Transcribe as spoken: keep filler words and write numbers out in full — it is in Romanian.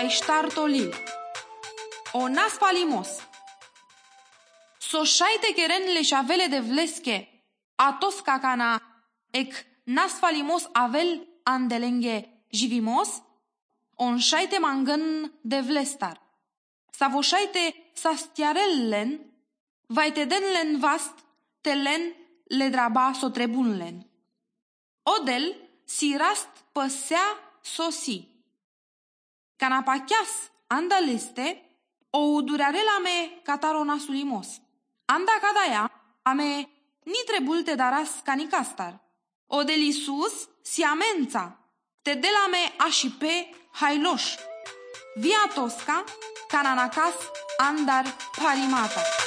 aishtartolil. O nas palimos. So shaite keren le shavele de vleske. Atos kakana ek nas palimos avel andelenge jivimos. On shaite mangan de vlestar. Savo shaite sastiarellen. Vaite denlen vast telen le draba so trebunlen. Odel si rast păsea sosi. Canapachias andaleste o udurarela me catarona sulimos. Anda cadaya ame ni trebulte daras canicastar. Odel Isus si amența te delame ashipe hailosh. Via tosca cananacas andar parimata.